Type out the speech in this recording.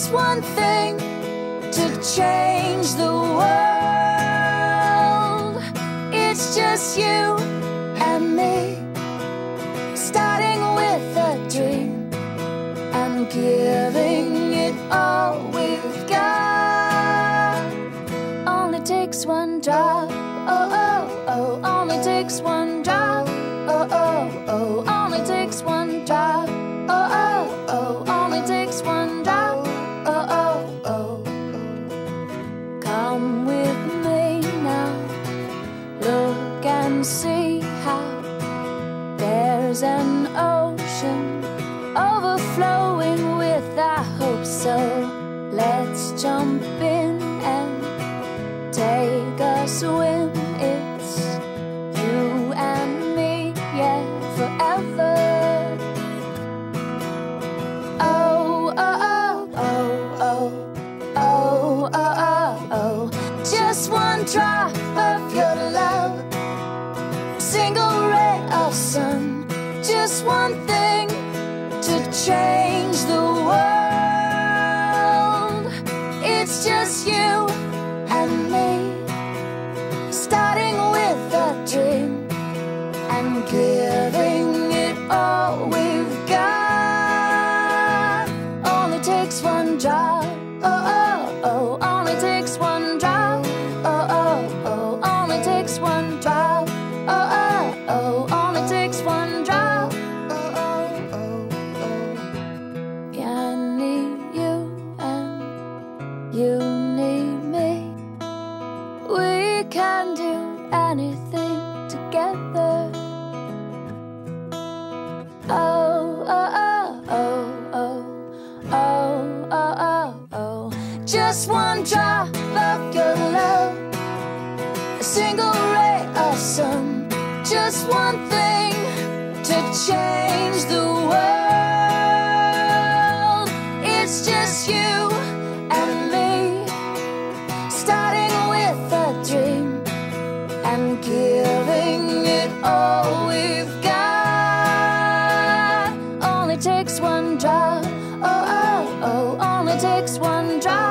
just one thing to change the world. It's just you and me, starting with a dream and giving it all we've got. Only takes one drop, oh, oh, oh. Only takes one drop, oh, oh, oh. Only takes one drop, oh, oh, oh. Only takes one drop, oh, oh, oh. Come with me now, look and see how there's an ocean overflowing with our hope. So let's jump in and take a swim. It's you and me, yeah, forever. Oh, oh, oh, oh, oh, oh, oh, oh. Just one drop of your love, single ray of sun, just one thing to change the world. It's just you and me, starting with a dream and giving it all we've got. Only takes one drop, oh, oh, oh. Only takes one drop, oh, oh, oh. Only takes one drop, oh, oh, oh. Only takes one drop, oh, oh, oh, oh. Yeah, I need you and you need me. We can do anything together. Oh, oh, oh, oh, oh, oh, oh, oh, oh. Just one drop of your love, a single ray of sun, just one thing to change the world. It's just you and me, starting with a dream and giving it all we've got. Only takes one drop, oh, oh, oh. Only takes one drop,